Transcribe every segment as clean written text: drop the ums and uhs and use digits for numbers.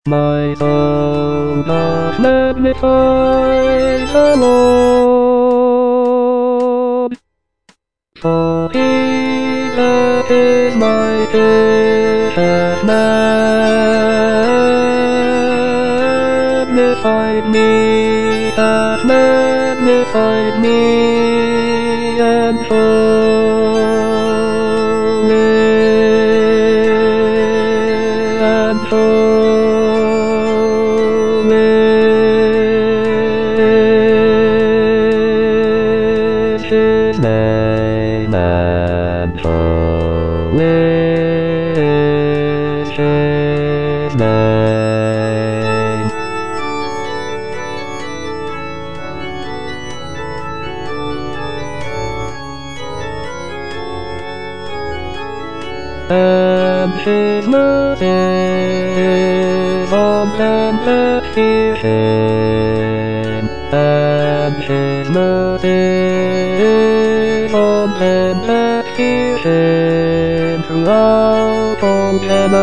My soul doth magnify the Lord, for he that is mighty hath magnified me, and is his name, and holy is his name. And his mercy on them that fear him, and his mercy on them that fear him throughout all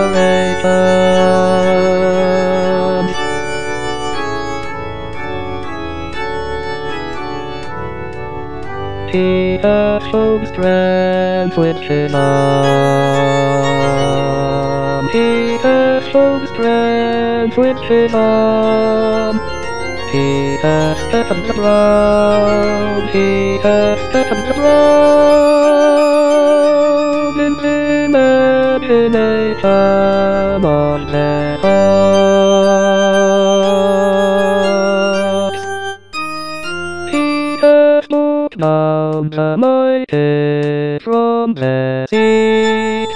generations. He hath shown strength with his arm. He hath shown strength with his arm. He hath scattered the ground. He hath scattered the ground in the imagination of their hearts. He hath looked down the mighty from their seat.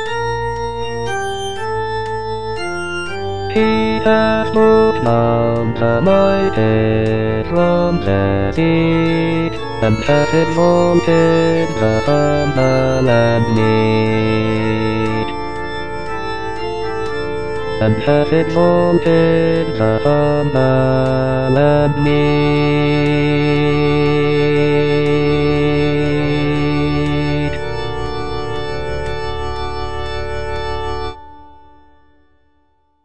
He hath looked down the mighty from their seat, and hath exalted the humble and meek, and hath exalted the humble and meek.